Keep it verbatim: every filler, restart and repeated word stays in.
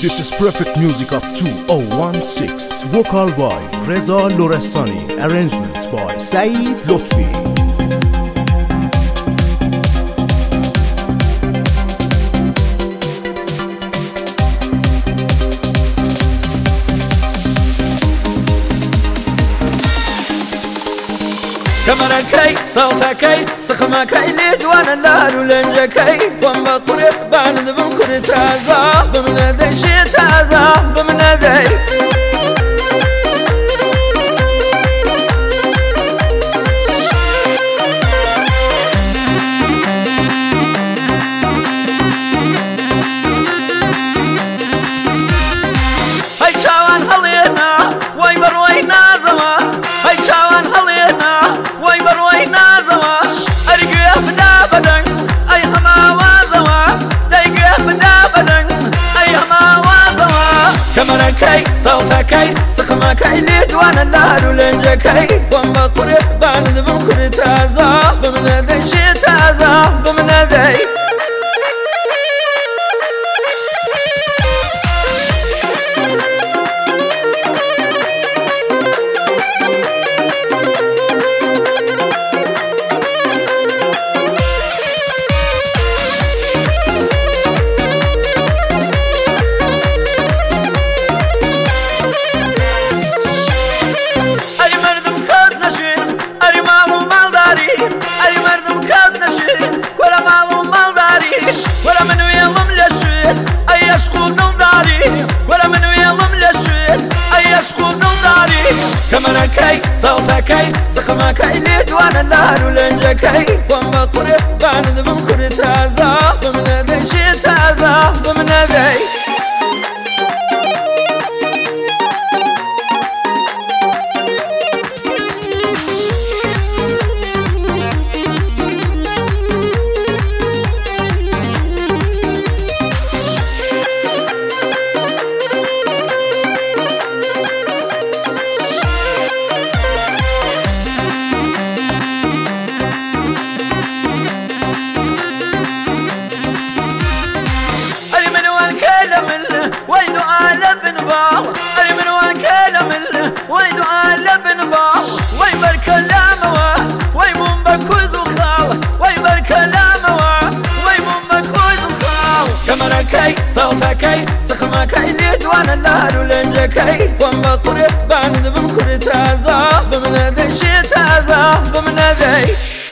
This is perfect music of two thousand sixteen. Vocal by Reza Lorestani. Arrangements by Saeed Lotfi. كمركي صوتكي سخمكي لجوان اللار ولنجكي وان بطريق باند بمكر تازا بمندي شي تازا بمندي هاي شاوان هلينا وين بروينا زما هاي شاوان هلينا وين بروينا زما أرجع بدا بدن أي هما وازما دايجع بدا بدن أي هما وازما كمركي صوتكي سخمكي لجوان اللار ولنجكي وان بطريق باند بمكر تازا بمندي شي تازا بمندي كمركي صوتكي سخمكي لجوان اللار ولنجكي وان بطريق باند بمكر تازا بمندي شي تازا بمندي ويدو آل بن باو أري من وان كلام ويدو آل بن باو وي بالكلام وا وي من بكوز خاو وي بالكلام وا وي من بكوز خاو كمركي صوتكي سخمكي لجوان اللار ولنجكي وان بطريق باند بمكر تازا بمندي شي تازا بمندي